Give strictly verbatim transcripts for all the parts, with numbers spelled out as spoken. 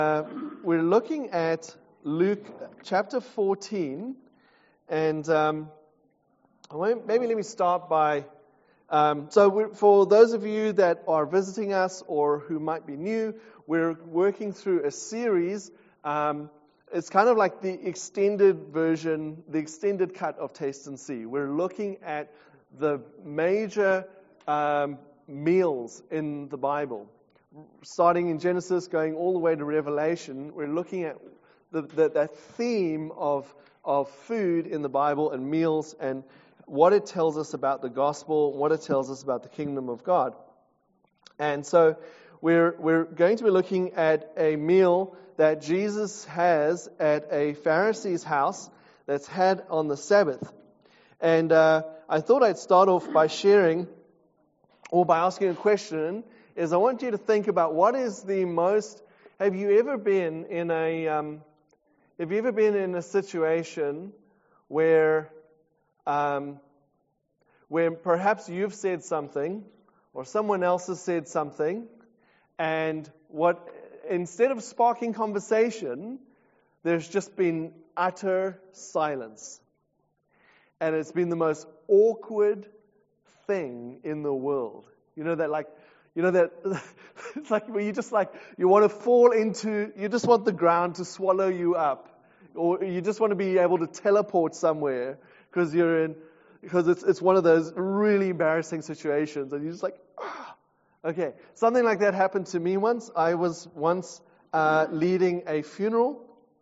Uh, we're looking at Luke chapter fourteen, and um, maybe let me start by, um, so we're, for those of you that are visiting us or who might be new, we're working through a series. Um, it's kind of like the extended version, the extended cut of Taste and See. We're looking at the major um, meals in the Bible. Starting in Genesis, going all the way to Revelation, we're looking at the, the, that theme of, of food in the Bible and meals and what it tells us about the gospel, what it tells us about the kingdom of God. And so we're, we're going to be looking at a meal that Jesus has at a Pharisee's house that's had on the Sabbath. And uh, I thought I'd start off by sharing, or by asking a question, is I want you to think about what is the most, have you ever been in a, um, have you ever been in a situation where, um, where perhaps you've said something, or someone else has said something, and what, instead of sparking conversation, there's just been utter silence. And it's been the most awkward thing in the world. You know that like, You know that it's like where you just like you want to fall into, you just want the ground to swallow you up, or you just want to be able to teleport somewhere because you're in, because it's it's one of those really embarrassing situations, and you're just like, ah. Okay, something like that happened to me once. I was once uh, leading a funeral,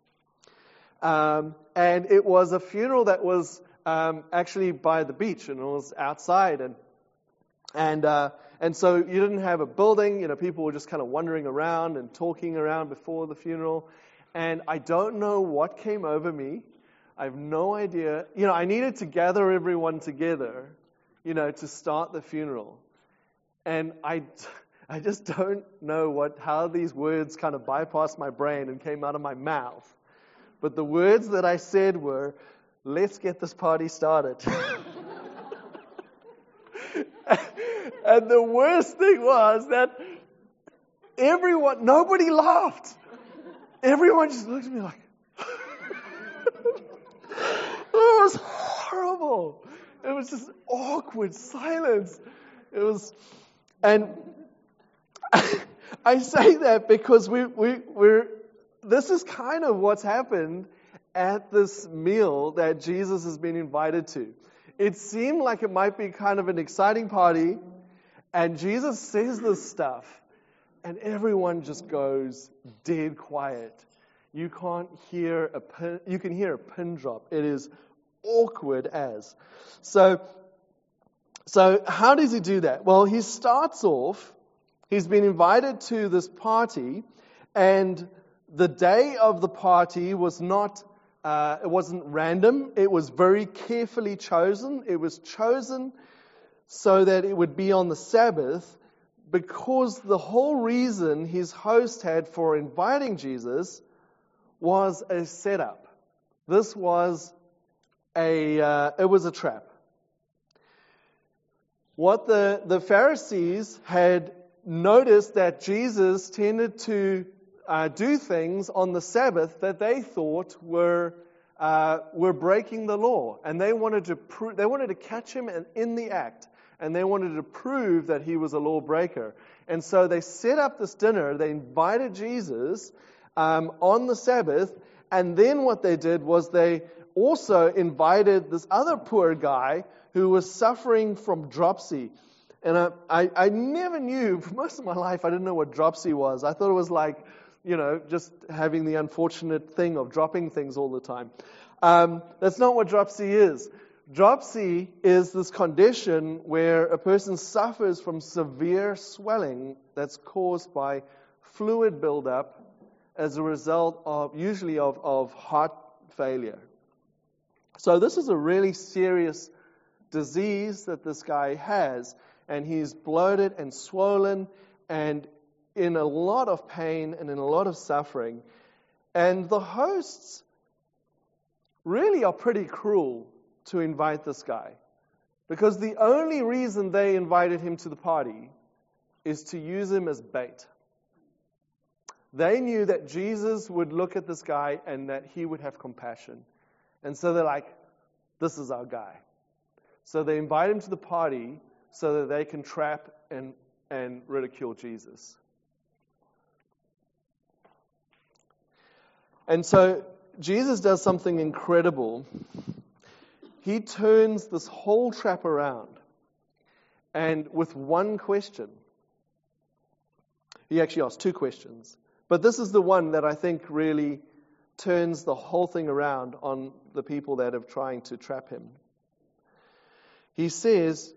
um, and it was a funeral that was um, actually by the beach, and it was outside, and and. Uh, And so you didn't have a building, you know, people were just kind of wandering around and talking around before the funeral. And I don't know what came over me. I have no idea. You know, I needed to gather everyone together, you know, to start the funeral. And I, I just don't know what, how these words kind of bypassed my brain and came out of my mouth. But the words that I said were, "Let's get this party started." And the worst thing was that everyone, nobody laughed. Everyone just looked at me like, it was horrible. It was just awkward silence. It was, and I say that because we, we, we're, this is kind of what's happened at this meal that Jesus has been invited to. It seemed like it might be kind of an exciting party, and Jesus says this stuff, and everyone just goes dead quiet. You can't hear a pin, you can hear a pin drop. It is awkward as. So, so how does he do that? Well, he starts off, he's been invited to this party, and the day of the party was not, uh, it wasn't random. It was very carefully chosen. It was chosen so that it would be on the Sabbath, because the whole reason his host had for inviting Jesus was a setup. This was a, uh, it was a trap. What the, the Pharisees had noticed that Jesus tended to uh, do things on the Sabbath that they thought were uh, were breaking the law, and they wanted to pro- they wanted to catch him in, in the act. And they wanted to prove that he was a lawbreaker. And so they set up this dinner. They invited Jesus um, on the Sabbath. And then what they did was they also invited this other poor guy who was suffering from dropsy. And I, I, I never knew, for most of my life, I didn't know what dropsy was. I thought it was like, you know, just having the unfortunate thing of dropping things all the time. Um, that's not what dropsy is. Dropsy is this condition where a person suffers from severe swelling that's caused by fluid buildup as a result of, usually of, of heart failure. So this is a really serious disease that this guy has, and he's bloated and swollen and in a lot of pain and in a lot of suffering. And the hosts really are pretty cruel to invite this guy, because the only reason they invited him to the party is to use him as bait. They knew that Jesus would look at this guy and that he would have compassion. And so they're like, this is our guy. So they invite him to the party so that they can trap and, and ridicule Jesus. And so Jesus does something incredible. He turns this whole trap around, and with one question. He actually asks two questions. But this is the one that I think really turns the whole thing around on the people that are trying to trap him. He says,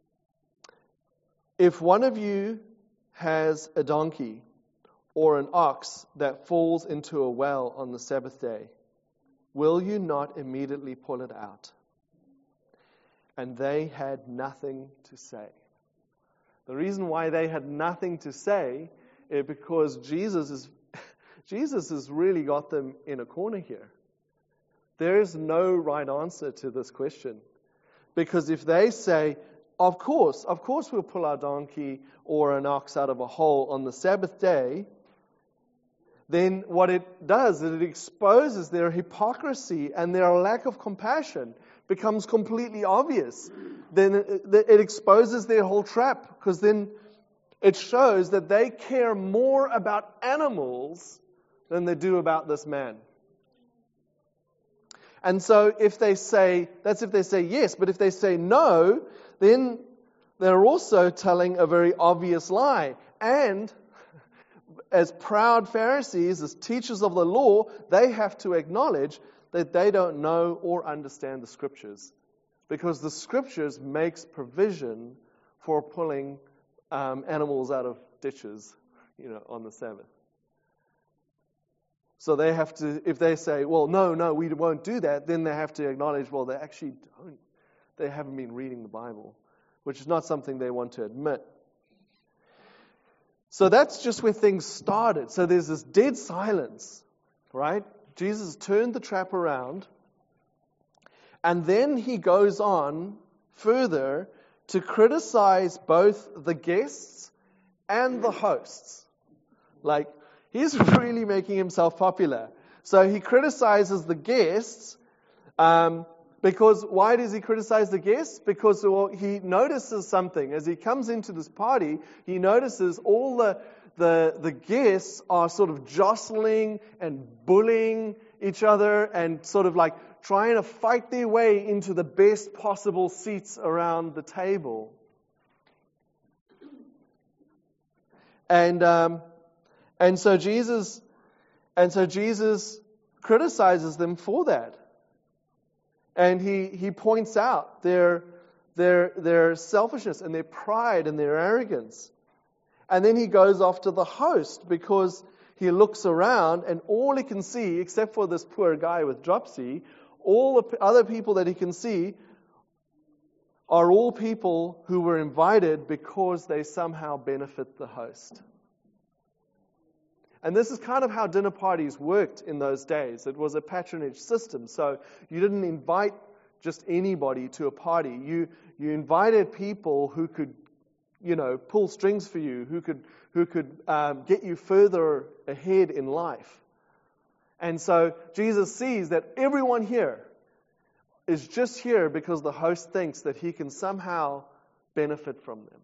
if one of you has a donkey or an ox that falls into a well on the Sabbath day, will you not immediately pull it out? And they had nothing to say. The reason why they had nothing to say is because Jesus is Jesus has really got them in a corner here. There is no right answer to this question. Because if they say, of course, of course we'll pull our donkey or an ox out of a hole on the Sabbath day, then what it does is it exposes their hypocrisy and their lack of compassion. Becomes completely obvious. Then it, it exposes their whole trap, because then it shows that they care more about animals than they do about this man. And so if they say, that's if they say yes, but if they say no, then they're also telling a very obvious lie. And as proud Pharisees, as teachers of the law, they have to acknowledge that they don't know or understand the Scriptures. Because the Scriptures makes provision for pulling um, animals out of ditches, you know, on the Sabbath. So they have to, if they say, well, no, no, we won't do that, then they have to acknowledge, well, they actually don't. They haven't been reading the Bible, which is not something they want to admit. So that's just where things started. So there's this dead silence, right? Jesus turned the trap around, and then he goes on further to criticize both the guests and the hosts. Like, he's really making himself popular. So he criticizes the guests, um, because, why does he criticize the guests? Because well, he notices something. As he comes into this party, he notices all the The, the guests are sort of jostling and bullying each other and sort of like trying to fight their way into the best possible seats around the table. And um, and so Jesus and so Jesus criticizes them for that. And he, he points out their their their selfishness and their pride and their arrogance. And then he goes off to the host because he looks around and all he can see, except for this poor guy with dropsy, all the other people that he can see are all people who were invited because they somehow benefit the host. And this is kind of how dinner parties worked in those days. It was a patronage system. So you didn't invite just anybody to a party. You you invited people who could, you know, pull strings for you, who could who could um, get you further ahead in life. And so Jesus sees that everyone here is just here because the host thinks that he can somehow benefit from them.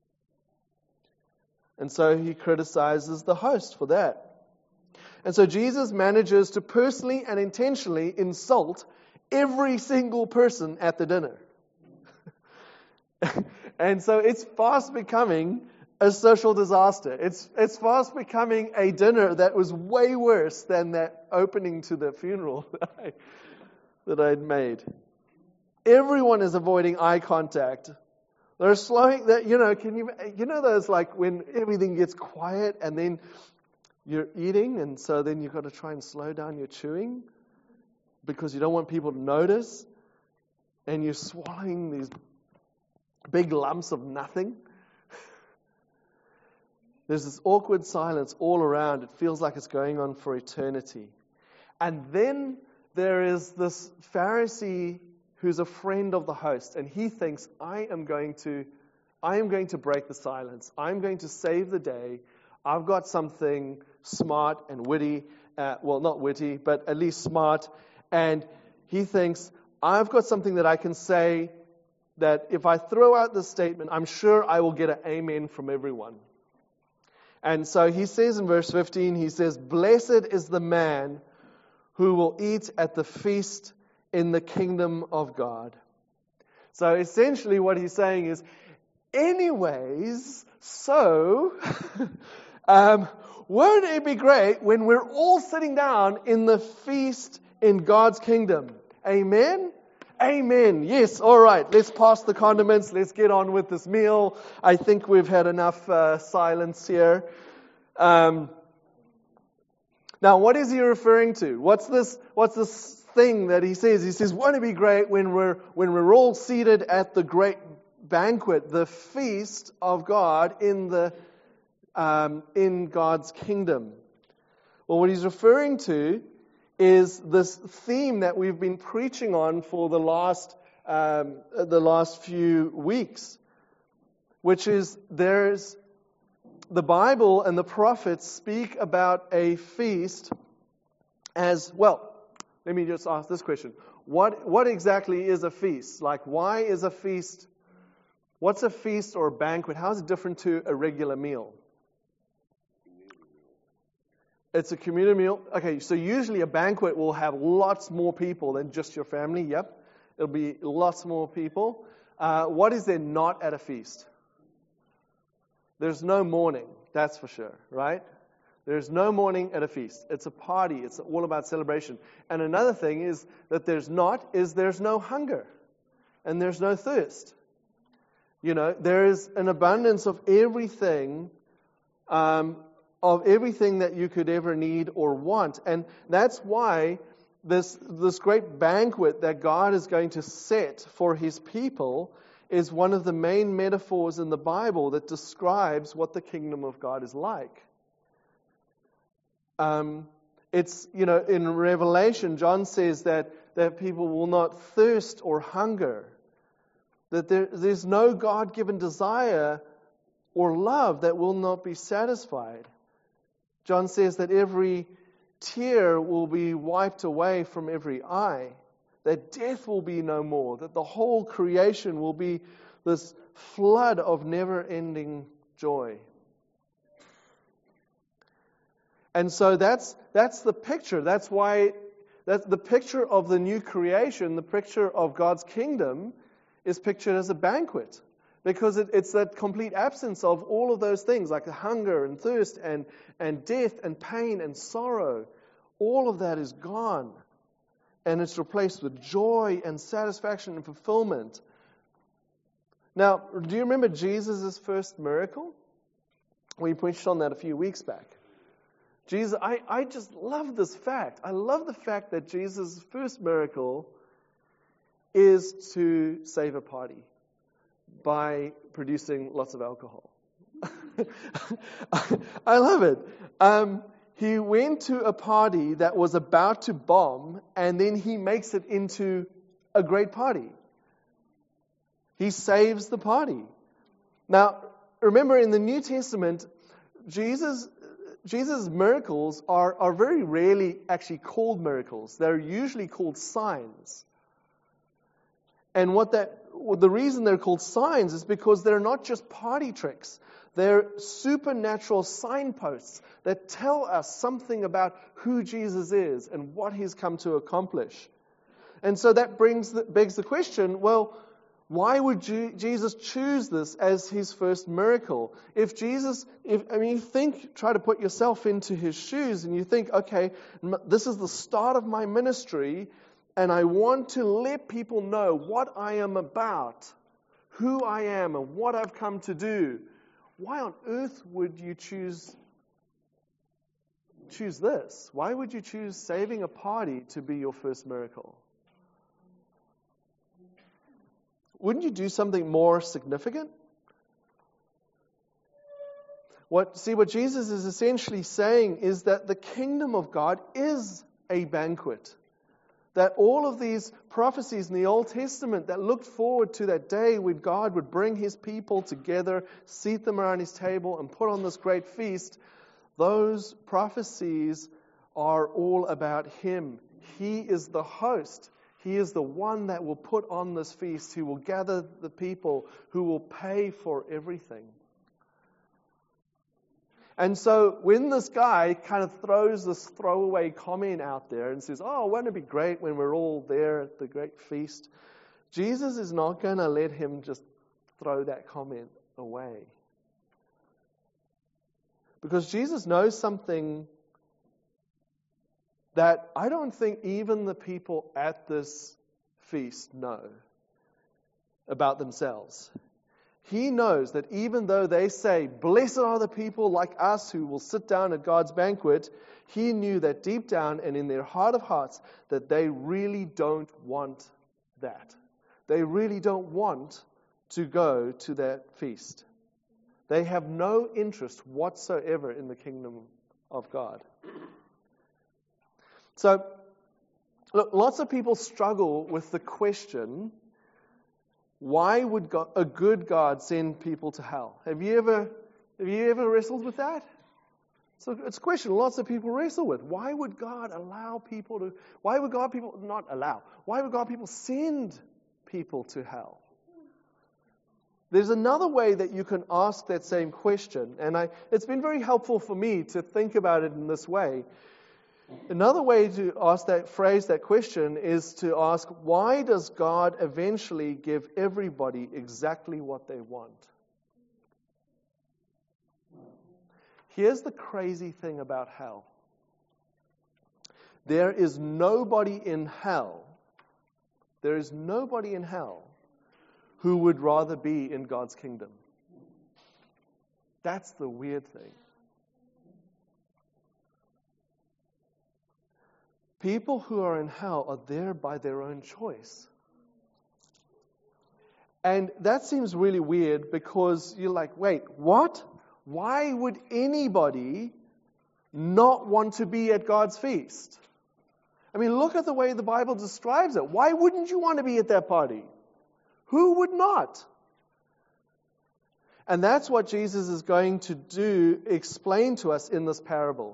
And so he criticizes the host for that. And so Jesus manages to personally and intentionally insult every single person at the dinner. And so it's fast becoming a social disaster. It's it's fast becoming a dinner that was way worse than that opening to the funeral that, I, that I'd made. Everyone is avoiding eye contact. They're slowing that, you know, can you you know those like when everything gets quiet and then you're eating and so then you've got to try and slow down your chewing because you don't want people to notice, and you're swallowing these big lumps of nothing. There's this awkward silence all around. It feels like it's going on for eternity. And then there is this Pharisee who's a friend of the host, and he thinks, I am going to, I am going to break the silence. I'm going to save the day. I've got something smart and witty, uh, well, not witty, but at least smart, and he thinks, I've got something that I can say that if I throw out this statement, I'm sure I will get an amen from everyone. And so he says in verse fifteen, he says, "Blessed is the man who will eat at the feast in the kingdom of God." So essentially what he's saying is, anyways, so, um, won't it be great when we're all sitting down in the feast in God's kingdom? Amen? Amen. Yes, all right. Let's pass the condiments. Let's get on with this meal. I think we've had enough uh, silence here. Um, now, what is he referring to? What's this? What's this thing that he says? He says, "Won't it be great when we're when we're all seated at the great banquet, the feast of God in the um, in God's kingdom?" Well, what he's referring to is this theme that we've been preaching on for the last um, the last few weeks, which is there's the Bible and the prophets speak about a feast as well. Let me just ask this question: What what exactly is a feast? Like, why is a feast? What's a feast or a banquet? How is it different to a regular meal? It's a communal meal. Okay, so usually a banquet will have lots more people than just your family. Yep, it'll be lots more people. Uh, what is there not at a feast? There's no mourning, that's for sure, right? There's no mourning at a feast. It's a party. It's all about celebration. And another thing is that there's not, is there's no hunger. And there's no thirst. You know, there is an abundance of everything um, of everything that you could ever need or want. And that's why this this great banquet that God is going to set for His people is one of the main metaphors in the Bible that describes what the kingdom of God is like. Um, it's, you know, in Revelation, John says that, that people will not thirst or hunger. That there, there's no God-given desire or love that will not be satisfied. John says that every tear will be wiped away from every eye, that death will be no more, that the whole creation will be this flood of never-ending joy. And so that's that's the picture. That's why that's the picture of the new creation, the picture of God's kingdom is pictured as a banquet. Because it, it's that complete absence of all of those things, like hunger and thirst and, and death and pain and sorrow. All of that is gone. And it's replaced with joy and satisfaction and fulfillment. Now, do you remember Jesus' first miracle? We preached on that a few weeks back. Jesus, I, I just love this fact. I love the fact that Jesus' first miracle is to save a party by producing lots of alcohol. I love it. Um, he went to a party that was about to bomb, and then he makes it into a great party. He saves the party. Now, remember in the New Testament, Jesus Jesus' miracles are, are very rarely actually called miracles. They're usually called signs. And what that the reason they're called signs is because they're not just party tricks. They're supernatural signposts that tell us something about who Jesus is and what He's come to accomplish. And so that brings the, begs the question, well, why would Jesus choose this as His first miracle? If Jesus, if I mean, you think, try to put yourself into His shoes and you think, okay, this is the start of my ministry, and I want to let people know what I am about, who I am, and what I've come to do. Why on earth would you choose choose this? Why would you choose saving a party to be your first miracle? Wouldn't you do something more significant? What see what Jesus is essentially saying is that the kingdom of God is a banquet. That all of these prophecies in the Old Testament that looked forward to that day when God would bring His people together, seat them around His table, and put on this great feast, those prophecies are all about Him. He is the host. He is the one that will put on this feast, who will gather the people, who will pay for everything. And so when this guy kind of throws this throwaway comment out there and says, oh, won't it be great when we're all there at the great feast? Jesus is not going to let him just throw that comment away. Because Jesus knows something that I don't think even the people at this feast know about themselves. He knows that even though they say, blessed are the people like us who will sit down at God's banquet, He knew that deep down and in their heart of hearts that they really don't want that. They really don't want to go to that feast. They have no interest whatsoever in the kingdom of God. So, look, lots of people struggle with the question, why would God, a good God send people to hell? Have you ever, have you ever wrestled with that? So it's a question lots of people wrestle with. Why would God allow people to, why would God people, not allow, why would God people send people to hell? There's another way that you can ask that same question, and I, it's been very helpful for me to think about it in this way. Another way to ask that, phrase that question is to ask, why does God eventually give everybody exactly what they want? Here's the crazy thing about hell. There is nobody in hell, there is nobody in hell who would rather be in God's kingdom. That's the weird thing. People who are in hell are there by their own choice. And that seems really weird because you're like, wait, what? Why would anybody not want to be at God's feast? I mean, look at the way the Bible describes it. Why wouldn't you want to be at that party? Who would not? And that's what Jesus is going to do, explain to us in this parable.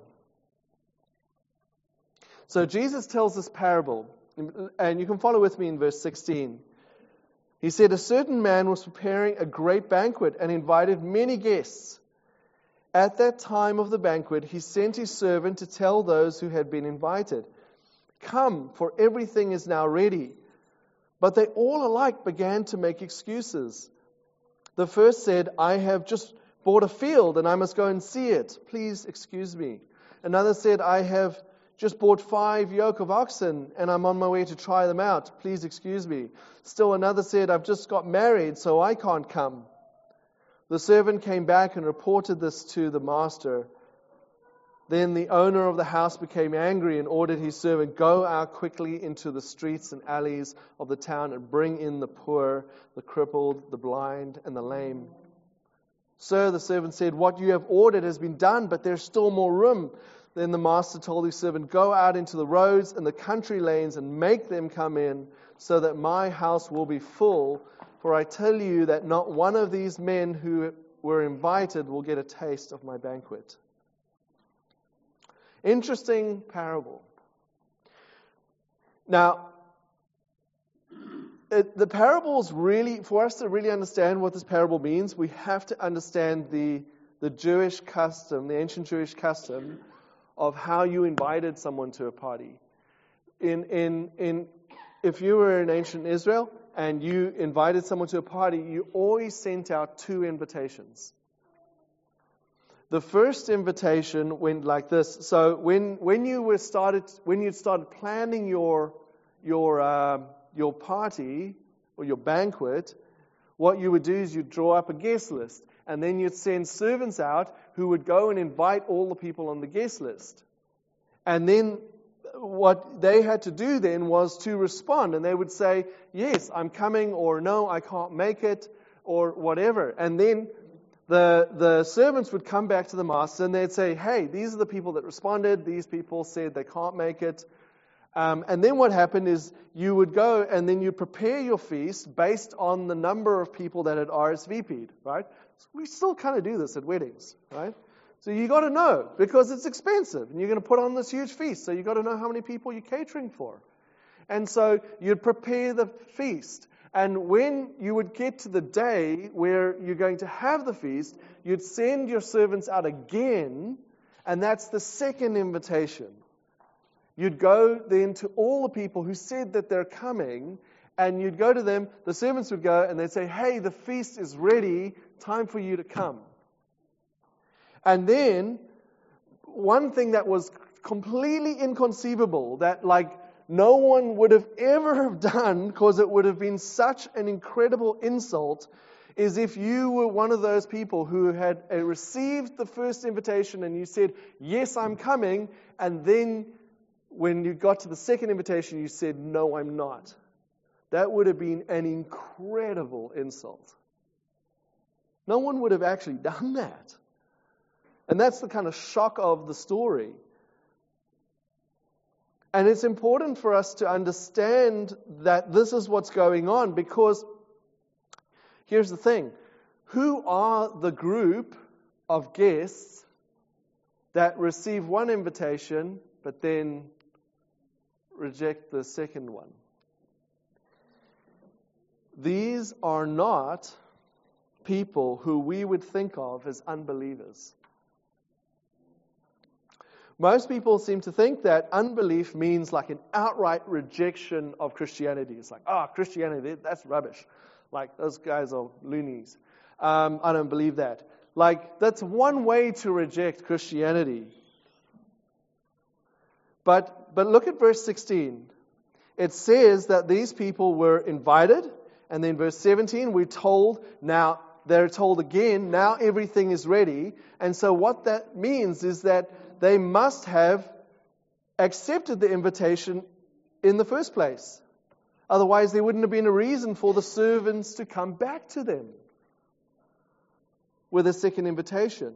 So Jesus tells this parable, and you can follow with me in verse sixteen. He said, a certain man was preparing a great banquet and invited many guests. At that time of the banquet, he sent his servant to tell those who had been invited, come, for everything is now ready. But they all alike began to make excuses. The first said, I have just bought a field and I must go and see it. Please excuse me. Another said, I have just bought five yoke of oxen and I'm on my way to try them out. Please excuse me. Still another said, I've just got married, so I can't come. The servant came back and reported this to the master. Then the owner of the house became angry and ordered his servant, go out quickly into the streets and alleys of the town and bring in the poor, the crippled, the blind, and the lame. Sir, the servant said, what you have ordered has been done, but there's still more room. Then the master told his servant, go out into the roads and the country lanes and make them come in, so that my house will be full. For I tell you that not one of these men who were invited will get a taste of my banquet. Interesting parable. Now, it, the parables really, for us to really understand what this parable means, we have to understand the, the Jewish custom, the ancient Jewish custom of how you invited someone to a party. In, in, in, if you were in ancient Israel and you invited someone to a party, you always sent out two invitations. The first invitation went like this. So when when you were started when you started planning your your uh, your party or your banquet, what you would do is you'd draw up a guest list, and then you'd send servants out who would go and invite all the people on the guest list. And then what they had to do then was to respond, and they would say, yes, I'm coming, or no, I can't make it, or whatever. And then the the servants would come back to the master and they'd say, hey, these are the people that responded, these people said they can't make it. Um, and then what happened is you would go and then you prepare your feast based on the number of people that had R S V P'd, right? So we still kind of do this at weddings, right? So you got to know, because it's expensive, and you're going to put on this huge feast, so you got to know how many people you're catering for. And so you'd prepare the feast. And when you would get to the day where you're going to have the feast, you'd send your servants out again, and that's the second invitation. You'd go then to all the people who said that they're coming, and you'd go to them, the servants would go, and they'd say, hey, the feast is ready, time for you to come. And then, one thing that was completely inconceivable, that like no one would have ever have done, because it would have been such an incredible insult, is if you were one of those people who had uh, received the first invitation and you said, yes, I'm coming, and then when you got to the second invitation, you said, no, I'm not. That would have been an incredible insult. No one would have actually done that. And that's the kind of shock of the story. And it's important for us to understand that this is what's going on, because here's the thing. Who are the group of guests that receive one invitation but then reject the second one? These are not people who we would think of as unbelievers. Most people seem to think that unbelief means like an outright rejection of Christianity. It's like, oh, Christianity, that's rubbish. Like, those guys are loonies. Um, I don't believe that. Like, that's one way to reject Christianity. But, but look at verse sixteen. It says that these people were invited, and then verse seventeen, we're told, now, they're told again, now everything is ready. And so what that means is that they must have accepted the invitation in the first place. Otherwise, there wouldn't have been a reason for the servants to come back to them with a second invitation.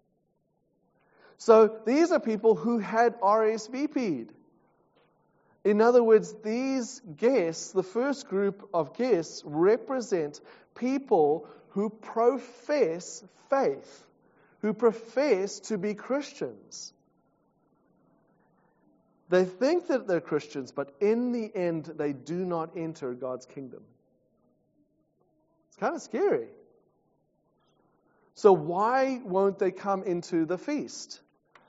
So these are people who had R S V P'd. In other words, these guests, the first group of guests, represent people who profess faith, who profess to be Christians. They think that they're Christians, but in the end, they do not enter God's kingdom. It's kind of scary. So why won't they come into the feast?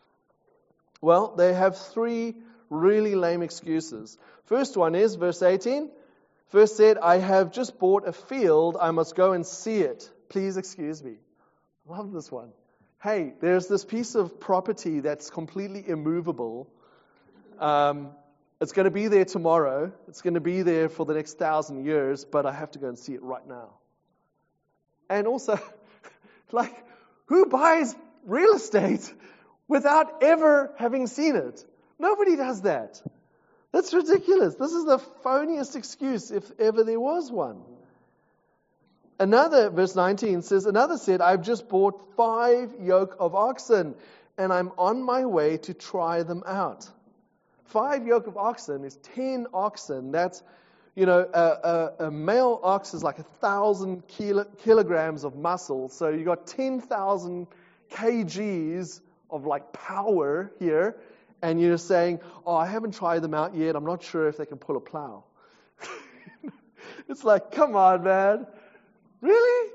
Well, they have three really lame excuses. First one is, verse eighteen, first said, I have just bought a field, I must go and see it. Please excuse me. Love this one. Hey, there's this piece of property that's completely immovable. Um, it's going to be there tomorrow. It's going to be there for the next thousand years, but I have to go and see it right now. And also, like, who buys real estate without ever having seen it? Nobody does that. That's ridiculous. This is the phoniest excuse, if ever there was one. Another, verse nineteen says, another said, I've just bought five yoke of oxen, and I'm on my way to try them out. Five yoke of oxen is ten oxen. That's, you know, a, a, a male ox is like a thousand kilo, kilograms of muscle. So you got ten thousand kgs of like power here. And you're saying, oh, I haven't tried them out yet. I'm not sure if they can pull a plow. It's like, come on, man. Really?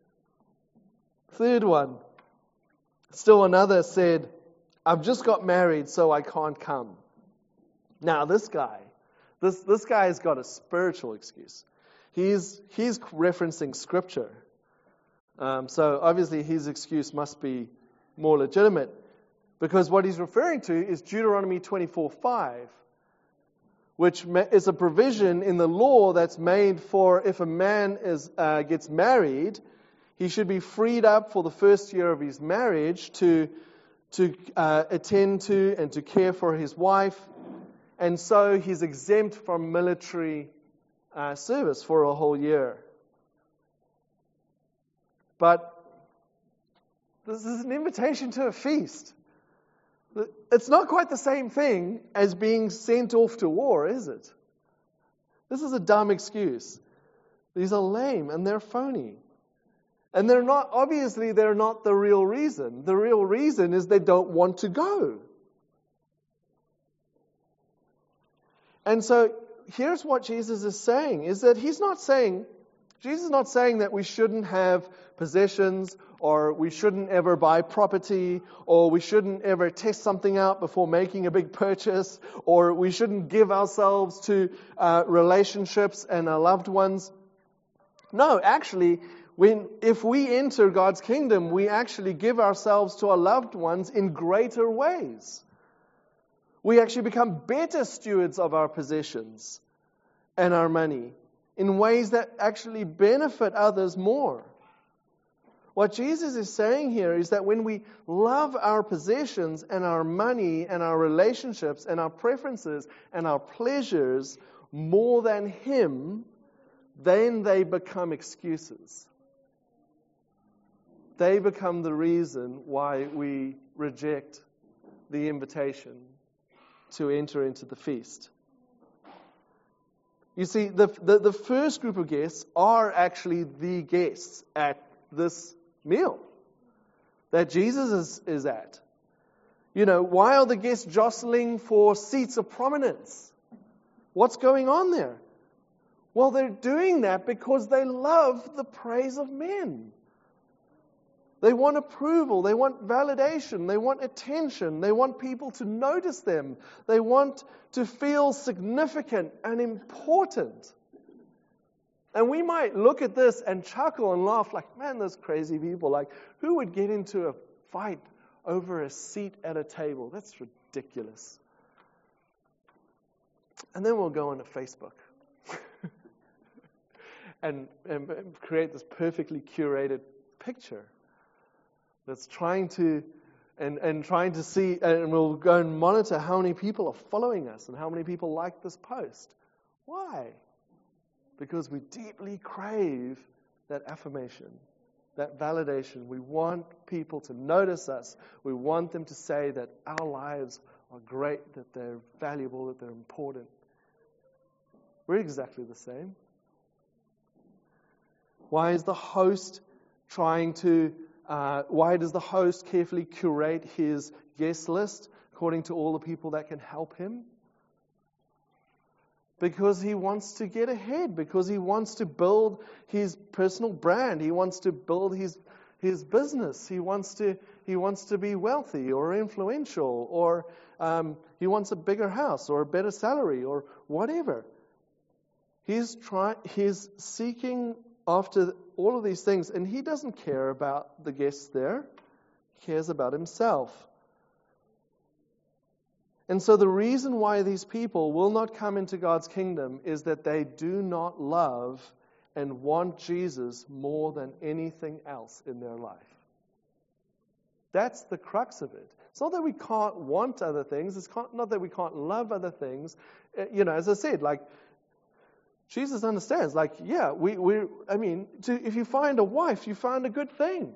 Third one. Still another said, I've just got married, so I can't come. Now, this guy, this, this guy has got a spiritual excuse. He's, he's referencing Scripture. Um, so obviously his excuse must be more legitimate. Because what he's referring to is Deuteronomy twenty-four five, which is a provision in the law that's made for if a man is uh, gets married, he should be freed up for the first year of his marriage to to uh, attend to and to care for his wife, and so he's exempt from military uh, service for a whole year. But this is an invitation to a feast. It's not quite the same thing as being sent off to war, is it? This is a dumb excuse. These are lame and they're phony. And they're not, obviously, they're not the real reason. The real reason is they don't want to go. And so here's what Jesus is saying, is that he's not saying, Jesus is not saying that we shouldn't have possessions, or we shouldn't ever buy property, or we shouldn't ever test something out before making a big purchase, or we shouldn't give ourselves to uh, relationships and our loved ones. No, actually, when if we enter God's kingdom, we actually give ourselves to our loved ones in greater ways. We actually become better stewards of our possessions and our money in ways that actually benefit others more. What Jesus is saying here is that when we love our possessions and our money and our relationships and our preferences and our pleasures more than Him, then they become excuses. They become the reason why we reject the invitation to enter into the feast. You see, the, the, the first group of guests are actually the guests at this meal that Jesus is, is at. You know, why are the guests jostling for seats of prominence? What's going on there? Well, they're doing that because they love the praise of men. They want approval. They want validation. They want attention. They want people to notice them. They want to feel significant and important. And we might look at this and chuckle and laugh like, man, those crazy people. Like, who would get into a fight over a seat at a table? That's ridiculous. And then we'll go onto Facebook and, and create this perfectly curated picture that's trying to, and, and trying to see, and we'll go and monitor how many people are following us and how many people like this post. Why? Because we deeply crave that affirmation, that validation. We want people to notice us. We want them to say that our lives are great, that they're valuable, that they're important. We're exactly the same. Why is the host trying to Uh, why does the host carefully curate his guest list according to all the people that can help him? Because he wants to get ahead, because he wants to build his personal brand, he wants to build his his business, he wants to he wants to be wealthy or influential, or um, he wants a bigger house or a better salary or whatever. He's trying. He's seeking after all of these things, and he doesn't care about the guests there. He cares about himself. And so the reason why these people will not come into God's kingdom is that they do not love and want Jesus more than anything else in their life. That's the crux of it. It's not that we can't want other things. It's not that we can't love other things. You know, as I said, like, Jesus understands, like, yeah, we, we I mean, to, if you find a wife, you find a good thing.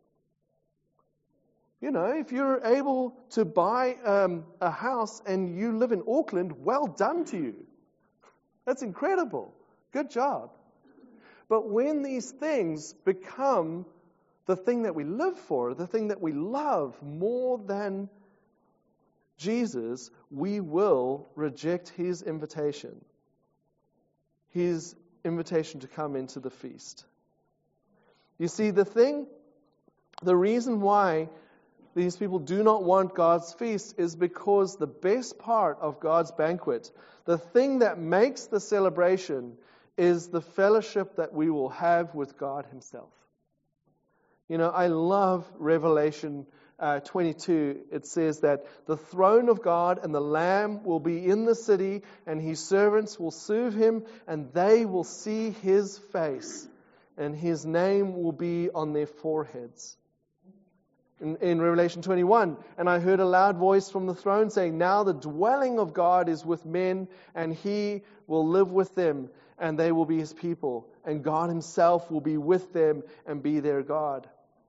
You know, if you're able to buy um, a house and you live in Auckland, well done to you. That's incredible. Good job. But when these things become the thing that we live for, the thing that we love more than Jesus, we will reject His invitation. His invitation to come into the feast. You see, the thing, the reason why these people do not want God's feast is because the best part of God's banquet, the thing that makes the celebration, is the fellowship that we will have with God Himself. You know, I love Revelation Uh, twenty-two, it says that the throne of God and the Lamb will be in the city, and His servants will serve Him, and they will see His face, and His name will be on their foreheads. In, in Revelation twenty-one, and I heard a loud voice from the throne saying, now the dwelling of God is with men, and He will live with them, and they will be His people, and God Himself will be with them and be their God.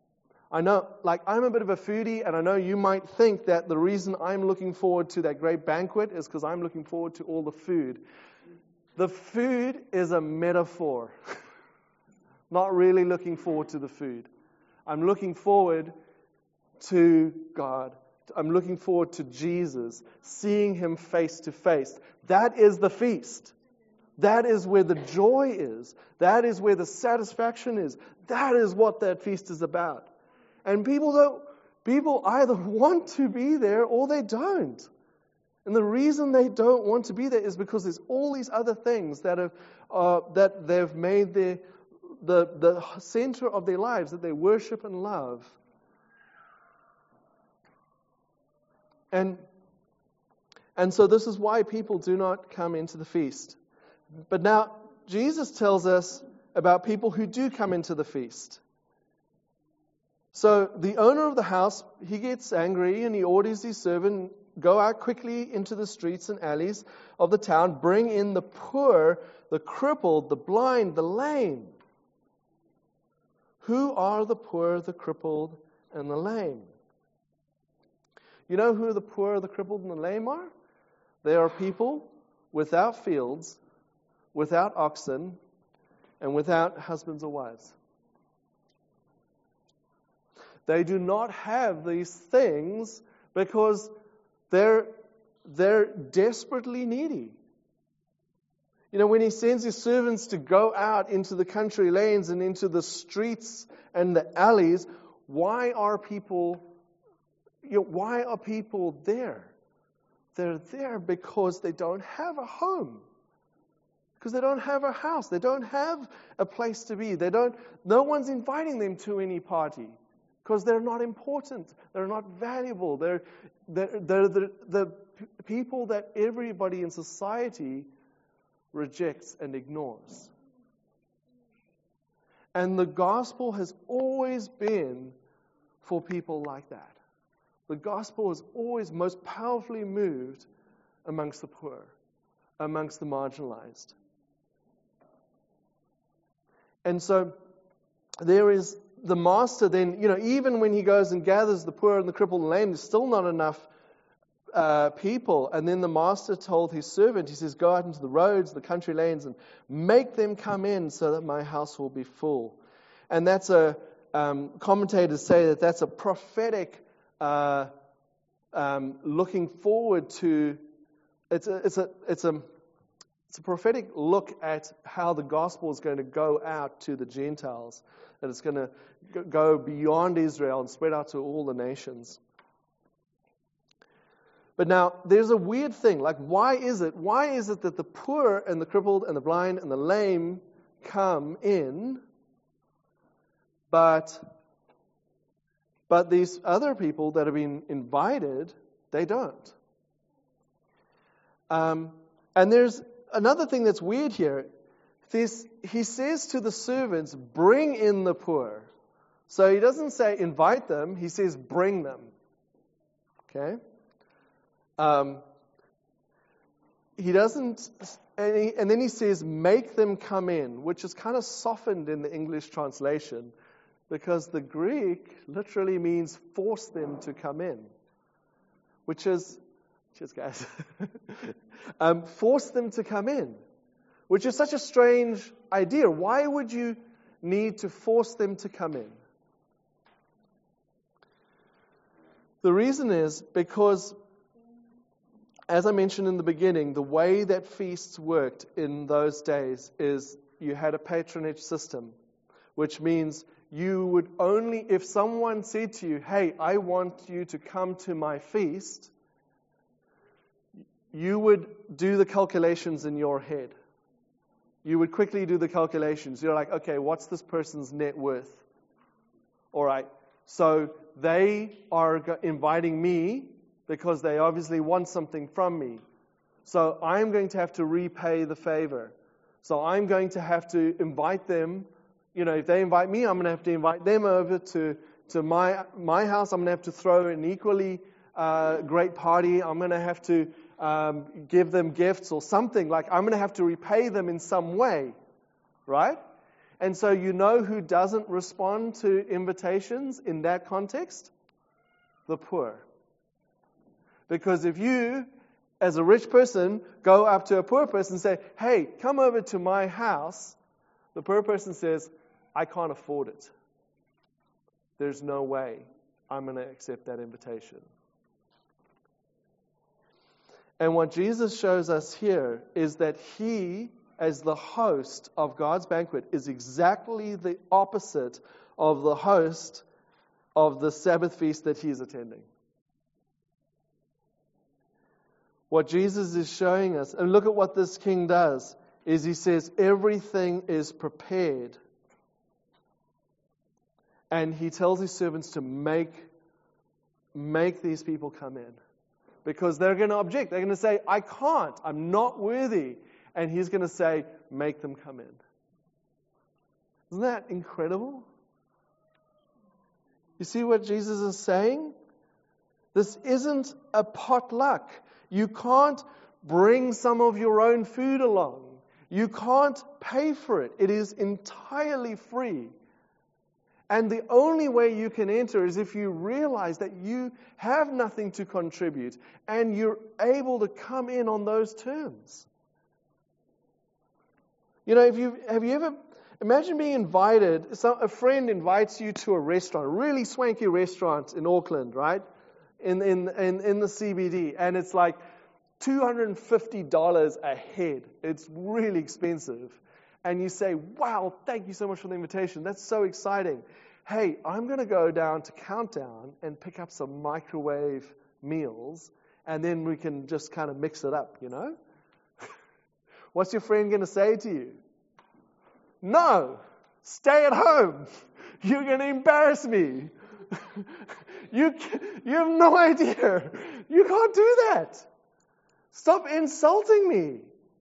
I know, like, I'm a bit of a foodie, and I know you might think that the reason I'm looking forward to that great banquet is because I'm looking forward to all the food. The food is a metaphor. Not really looking forward to the food. I'm looking forward to God. I'm looking forward to Jesus, seeing Him face to face. That is the feast. That is where the joy is. That is where the satisfaction is. That is what that feast is about. And people don't, people either want to be there or they don't. And the reason they don't want to be there is because there's all these other things that have uh, that they've made their the the center of their lives, that they worship and love. And and so this is why people do not come into the feast. But now Jesus tells us about people who do come into the feast. So the owner of the house, he gets angry and he orders his servant, go out quickly into the streets and alleys of the town, bring in the poor, the crippled, the blind, the lame. Who are the poor, the crippled, and the lame? You know who the poor, the crippled, and the lame are? They are people without fields, without oxen, and without husbands or wives. They do not have these things because they're, they're desperately needy. You know, when He sends His servants to go out into the country lanes and into the streets and the alleys, why are people, you know, why are people there? They're there because they don't have a home. Because they don't have a house. They don't have a place to be. They don't, no one's inviting them to any party. Because they're not important. They're not valuable. They're, they're, they're the, the people that everybody in society rejects and ignores. And the gospel has always been for people like that. The gospel is always most powerfully moved amongst the poor, amongst the marginalized. And so there is the master then, you know, even when he goes and gathers the poor and the crippled and lame, there's still not enough uh, people. And then the master told his servant, he says, go out into the roads, the country lanes, and make them come in so that my house will be full. And that's a, um, commentators say that that's a prophetic uh, um, looking forward to, it's a, it's a, it's a, It's a prophetic look at how the gospel is going to go out to the Gentiles, that it's going to go beyond Israel and spread out to all the nations. But now, there's a weird thing. Like, why is it? Why is it that the poor and the crippled and the blind and the lame come in, but, but these other people that have been invited, they don't? Um, and there's another thing that's weird here. This, he says to the servants, bring in the poor. So he doesn't say invite them, he says bring them. Okay? Um, he doesn't, and, he, and then he says make them come in, which is kind of softened in the English translation, because the Greek literally means force them to come in, which is, cheers guys, um, force them to come in, which is such a strange idea. Why would you need to force them to come in? The reason is because, as I mentioned in the beginning, the way that feasts worked in those days is you had a patronage system, which means you would only, if someone said to you, hey, I want you to come to my feast, you would do the calculations in your head. You would quickly do the calculations. You're like, okay, what's this person's net worth? All right, so they are inviting me because they obviously want something from me. So I'm going to have to repay the favor. So I'm going to have to invite them. You know, if they invite me, I'm going to have to invite them over to, to my my house. I'm going to have to throw an equally uh, great party. I'm going to have to um, give them gifts or something. Like, I'm going to have to repay them in some way, right? And so you know who doesn't respond to invitations in that context? The poor. Because if you, as a rich person, go up to a poor person and say, hey, come over to my house, the poor person says, I can't afford it. There's no way I'm going to accept that invitation. And what Jesus shows us here is that He, as the host of God's banquet, is exactly the opposite of the host of the Sabbath feast that He is attending. What Jesus is showing us, and look at what this king does, is He says everything is prepared. And He tells His servants to make, make these people come in. Because they're going to object. They're going to say, I can't. I'm not worthy. And He's going to say, make them come in. Isn't that incredible? You see what Jesus is saying? This isn't a potluck. You can't bring some of your own food along. You can't pay for it. It is entirely free. And the only way you can enter is if you realize that you have nothing to contribute and you're able to come in on those terms. You know, if you have you ever imagine being invited, some, a friend invites you to a restaurant, a really swanky restaurant in Auckland, right? In in in, in the C B D, and it's like two hundred fifty dollars a head. It's really expensive. And you say, wow, thank you so much for the invitation. That's so exciting. Hey, I'm going to go down to Countdown and pick up some microwave meals, and then we can just kind of mix it up, you know? What's your friend going to say to you? No, stay at home. You're going to embarrass me. you, you have no idea. You can't do that. Stop insulting me.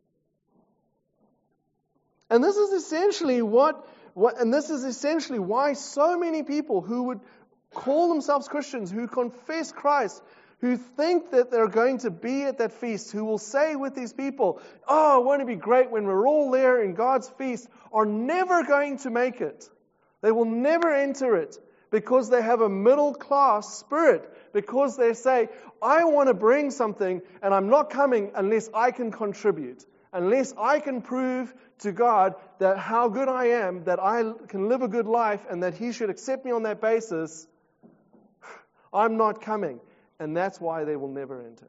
And this is essentially what, what, and this is essentially why so many people who would call themselves Christians, who confess Christ, who think that they're going to be at that feast, who will say with these people, oh, won't it be great when we're all there in God's feast, are never going to make it. They will never enter it because they have a middle class spirit, because they say, I want to bring something and I'm not coming unless I can contribute. Unless I can prove to God that how good I am, that I can live a good life, and that He should accept me on that basis, I'm not coming. And that's why they will never enter.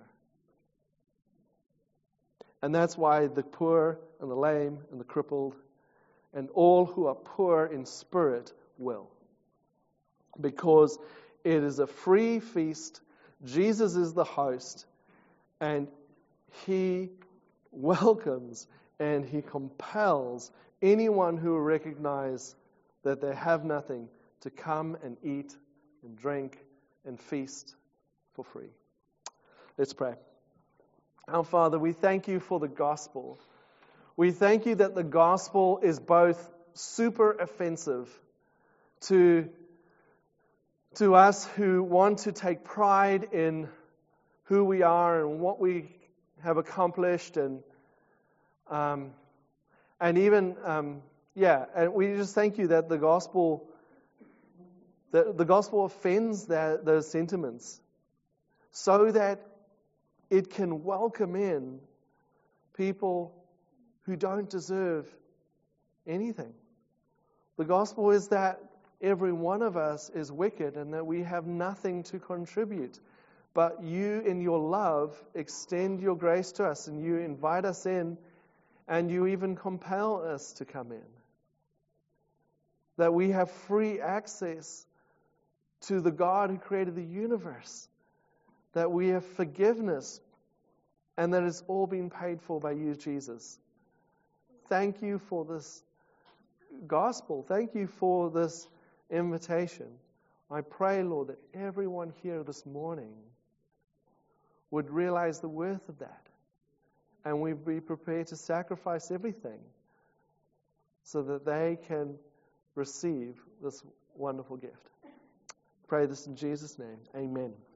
And that's why the poor and the lame and the crippled and all who are poor in spirit will. Because it is a free feast. Jesus is the host. And He welcomes and He compels anyone who will recognize that they have nothing to come and eat and drink and feast for free. Let's pray. Our Father, we thank You for the gospel. We thank You that the gospel is both super offensive to, to us who want to take pride in who we are and what we have accomplished, and um, and even um, yeah, and we just thank You that the gospel that the gospel offends that, those sentiments, so that it can welcome in people who don't deserve anything. The gospel is that every one of us is wicked and that we have nothing to contribute. But You, in Your love, extend Your grace to us, and You invite us in, and You even compel us to come in. That we have free access to the God who created the universe. That we have forgiveness, and that it's all been paid for by You, Jesus. Thank You for this gospel. Thank You for this invitation. I pray, Lord, that everyone here this morning would realize the worth of that. And we'd be prepared to sacrifice everything so that they can receive this wonderful gift. Pray this in Jesus' name. Amen.